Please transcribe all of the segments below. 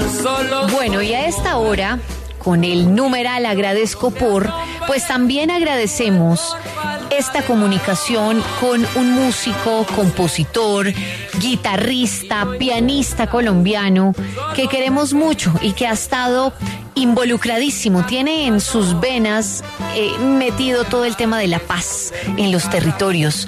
Bueno, y a esta hora, con el numeral agradezco por, pues también agradecemos esta comunicación con un músico, compositor, guitarrista, pianista colombiano que queremos mucho y que ha estado involucradísimo, tiene en sus venas metido todo el tema de la paz en los territorios,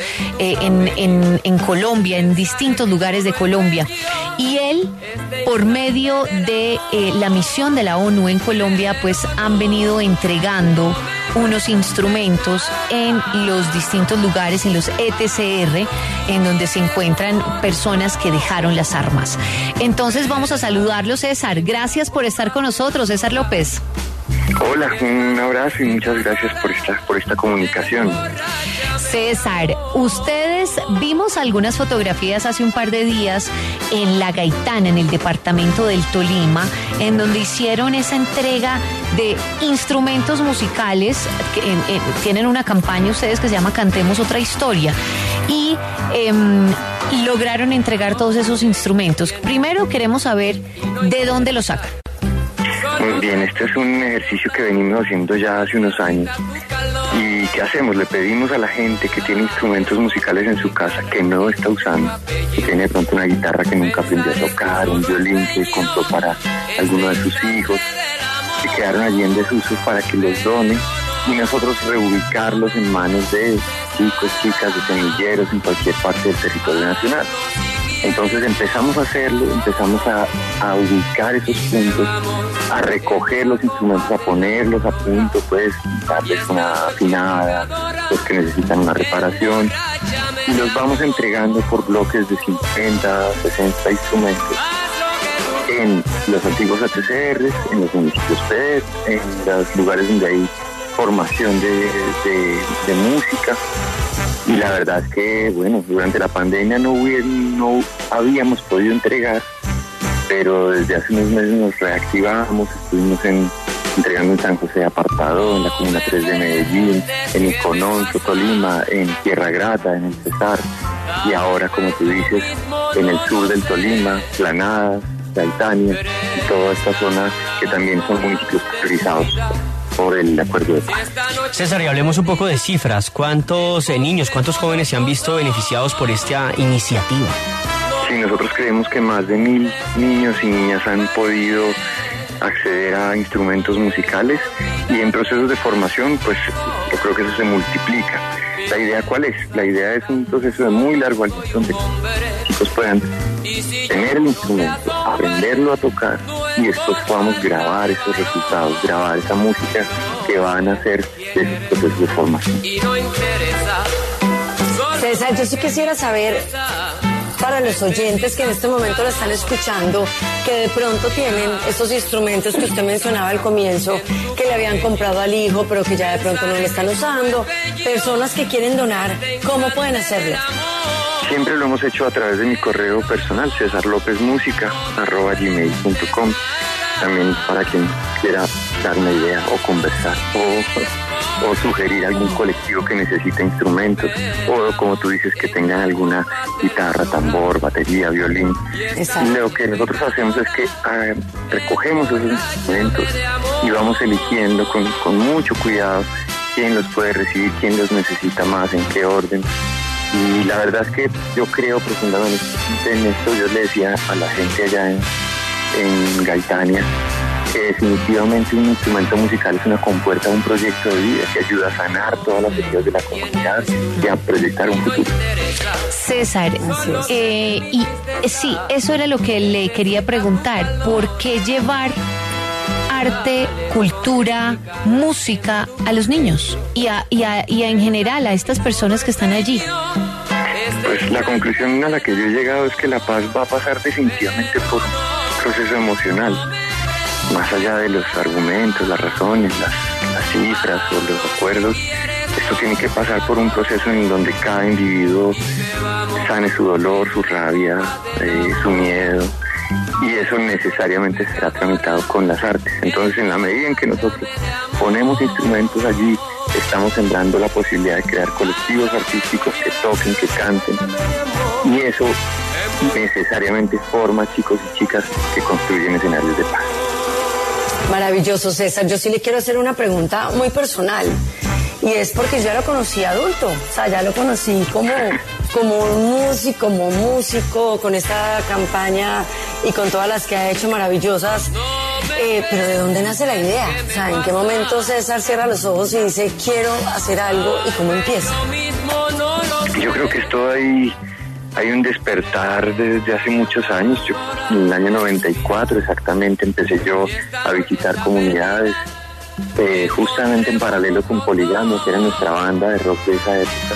en Colombia, en distintos lugares de Colombia. Y él, por medio de la misión de la ONU en Colombia, pues han venido entregando unos instrumentos en los distintos lugares, en los ETCR, en donde se encuentran personas que dejaron las armas. Entonces vamos a saludarlo, César. Gracias por estar con nosotros, César López. Hola, un abrazo y muchas gracias por esta comunicación. César, ustedes vimos algunas fotografías hace un par de días en La Gaitana, en el departamento del Tolima, en donde hicieron esa entrega de instrumentos musicales. Tienen una campaña ustedes que se llama Cantemos Otra Historia y lograron entregar todos esos instrumentos. Primero queremos saber de dónde los sacan. Muy bien, este es un ejercicio que venimos haciendo ya hace unos años. ¿Y qué hacemos? Le pedimos a la gente que tiene instrumentos musicales en su casa que no está usando, que tiene de pronto una guitarra que nunca aprendió a tocar, un violín que compró para alguno de sus hijos, que quedaron allí en desuso, para que los donen y nosotros reubicarlos en manos de chicos, chicas, de semilleros en cualquier parte del territorio nacional. Entonces empezamos a hacerlo, empezamos a ubicar esos puntos, a recoger los instrumentos, a ponerlos a punto, pues darles una afinada, los que necesitan una reparación, y los vamos entregando por bloques de 50, 60 instrumentos en los antiguos ATCRs, en los municipios PED, en los lugares donde hay formación de música. Y la verdad es que, bueno, durante la pandemia no habíamos podido entregar, pero desde hace unos meses nos reactivamos, estuvimos entregando en San José de Apartado, en la Comuna 3 de Medellín, en Icononcio, Tolima, en Tierra Grata, en el Cesar, y ahora, como tú dices, en el sur del Tolima, Planadas, Gaitania, y toda esta zona que también son municipios priorizados por el acuerdo de paz. César, y hablemos un poco de cifras. ¿Cuántos niños, cuántos jóvenes se han visto beneficiados por esta iniciativa? Sí, nosotros creemos que más de 1,000 niños y niñas han podido acceder a instrumentos musicales, y en procesos de formación, pues yo creo que eso se multiplica. ¿La idea cuál es? La idea es un proceso de muy largo aliento donde chicos puedan tener el instrumento, aprenderlo a tocar, y después podamos grabar esos resultados, grabar esa música que van a hacer de esos procesos de formación. César, yo sí quisiera saber, para los oyentes que en este momento lo están escuchando, que de pronto tienen esos instrumentos que usted mencionaba al comienzo, que le habían comprado al hijo, pero que ya de pronto no lo están usando, personas que quieren donar, ¿cómo pueden hacerlo? Siempre lo hemos hecho a través de mi correo personal, cesarlopezmusica@gmail.com. También para quien quiera dar una idea o conversar o sugerir algún colectivo que necesite instrumentos, o como tú dices, que tengan alguna guitarra, tambor, batería, violín. Exacto. Lo que nosotros hacemos es que recogemos esos instrumentos y vamos eligiendo con mucho cuidado quién los puede recibir, quién los necesita más, en qué orden. Y la verdad es que yo creo profundamente en esto. Yo le decía a la gente allá en Gaitania que definitivamente un instrumento musical es una compuerta de un proyecto de vida que ayuda a sanar todas las heridas de la comunidad y a proyectar un futuro. César, y sí, eso era lo que le quería preguntar. ¿Por qué llevar arte, cultura, música a los niños y en general a estas personas que están allí? Pues la conclusión a la que yo he llegado es que la paz va a pasar definitivamente por un proceso emocional, más allá de los argumentos, las razones, las cifras o los acuerdos. Esto tiene que pasar por un proceso en donde cada individuo sane su dolor, su rabia, su miedo, y eso necesariamente será tramitado con las artes. Entonces, en la medida en que nosotros ponemos instrumentos allí, estamos sembrando la posibilidad de crear colectivos artísticos que toquen, que canten, y eso necesariamente forma chicos y chicas que construyen escenarios de paz. Maravilloso, César. Yo sí le quiero hacer una pregunta muy personal. Y es porque yo ya lo conocí adulto. O sea, ya lo conocí como un músico, con esta campaña y con todas las que ha hecho maravillosas. Pero ¿de dónde nace la idea? O sea, ¿en qué momento César cierra los ojos y dice, quiero hacer algo? ¿Y cómo empieza? Yo creo que esto hay un despertar desde hace muchos años. Yo, en el año 94 exactamente empecé yo a visitar comunidades, justamente en paralelo con Poligamo, que era nuestra banda de rock de esa época.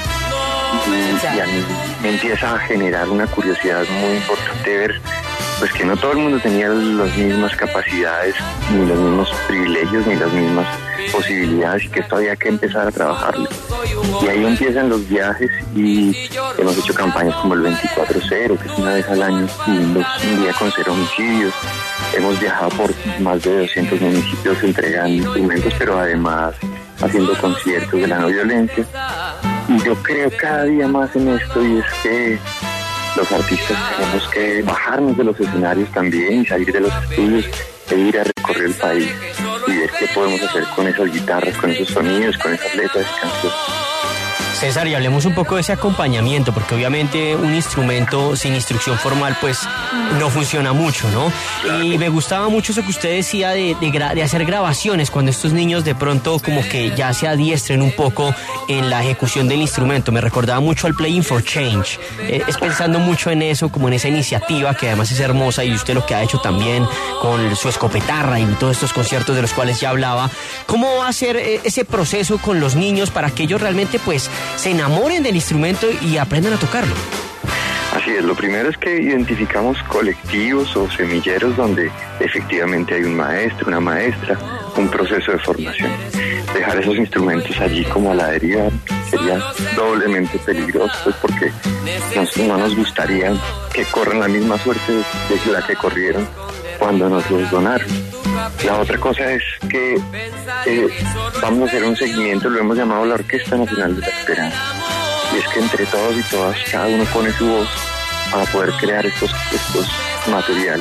Y a mí me empieza a generar una curiosidad muy importante ver pues que no todo el mundo tenía las mismas capacidades, ni los mismos privilegios, ni las mismas posibilidades, y que esto había que empezar a trabajarlo. Y ahí empiezan los viajes, y hemos hecho campañas como el 24-0, que es una vez al año, y un día con 0 homicidios. Hemos viajado por más de 200 municipios entregando instrumentos, pero además haciendo conciertos de la no violencia. Y yo creo cada día más en esto, y es que los artistas tenemos que bajarnos de los escenarios también y salir de los estudios e ir a recorrer el país y ver qué podemos hacer con esas guitarras, con esos sonidos, con esas letras y canciones. César, y hablemos un poco de ese acompañamiento, porque obviamente un instrumento sin instrucción formal pues no funciona mucho, ¿no? Claro. Y me gustaba mucho eso que usted decía de hacer grabaciones cuando estos niños de pronto como que ya se adiestren un poco en la ejecución del instrumento. Me recordaba mucho al Playing for Change. Es pensando mucho en eso, como en esa iniciativa que además es hermosa, y usted lo que ha hecho también con su escopetarra y todos estos conciertos de los cuales ya hablaba. ¿Cómo va a ser ese proceso con los niños para que ellos realmente pues se enamoren del instrumento y aprendan a tocarlo? Así es, lo primero es que identificamos colectivos o semilleros donde efectivamente hay un maestro, una maestra, un proceso de formación. Dejar esos instrumentos allí como a la deriva sería doblemente peligroso, pues porque no nos gustaría que corran la misma suerte de la que corrieron cuando nos los donaron. La otra cosa es que vamos a hacer un seguimiento, lo hemos llamado la Orquesta Nacional de la Esperanza, y es que entre todos y todas cada uno pone su voz para poder crear estos materiales.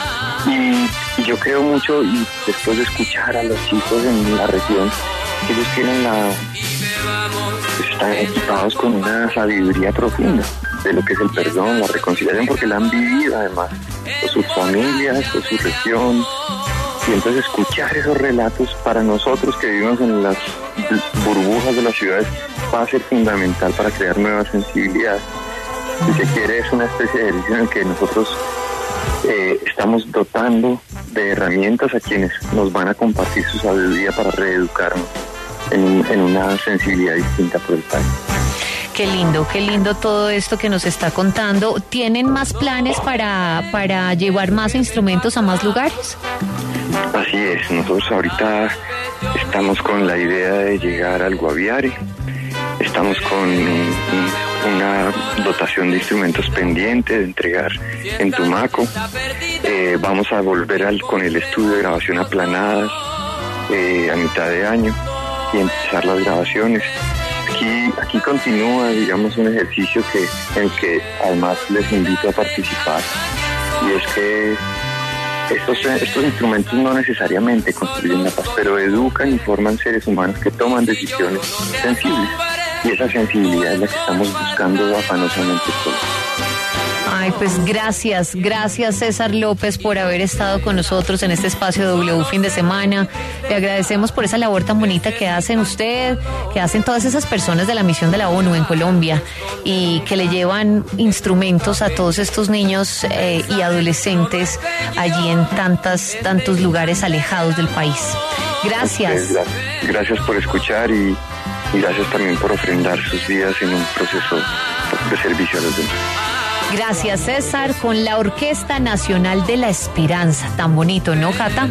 Y yo creo mucho, y después de escuchar a los chicos en la región, que ellos tienen pues están equipados con una sabiduría profunda de lo que es el perdón, la reconciliación, porque la han vivido además, por sus familias, por su región. Y entonces escuchar esos relatos para nosotros que vivimos en las burbujas de las ciudades va a ser fundamental para crear nuevas sensibilidades. Si se quiere, es una especie de ejercicio en el que nosotros estamos dotando de herramientas a quienes nos van a compartir su sabiduría para reeducarnos en una sensibilidad distinta por el país. Qué lindo todo esto que nos está contando. ¿Tienen más planes para llevar más instrumentos a más lugares? Así es, nosotros ahorita estamos con la idea de llegar al Guaviare, estamos con una dotación de instrumentos pendiente de entregar en Tumaco, vamos a volver con el estudio de grabación aplanadas a mitad de año y empezar las grabaciones. Aquí continúa, digamos, un ejercicio en el que además les invito a participar, y es que estos instrumentos no necesariamente construyen la paz, pero educan y forman seres humanos que toman decisiones sensibles, y esa sensibilidad es la que estamos buscando afanosamente todos. Ay, pues gracias César López por haber estado con nosotros en este espacio W Fin de Semana. Le agradecemos por esa labor tan bonita que hacen usted, que hacen todas esas personas de la misión de la ONU en Colombia, y que le llevan instrumentos a todos estos niños y adolescentes allí en tantos lugares alejados del país. Gracias. Gracias por escuchar, y gracias también por ofrendar sus vidas en un proceso de servicio a los demás. Gracias, César, con la Orquesta Nacional de la Esperanza. Tan bonito, ¿no, Cata?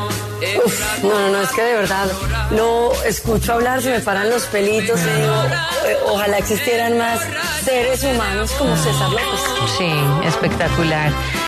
No, es que de verdad lo escucho hablar, se me paran los pelitos y digo, ojalá existieran más seres humanos como César López. Sí, espectacular.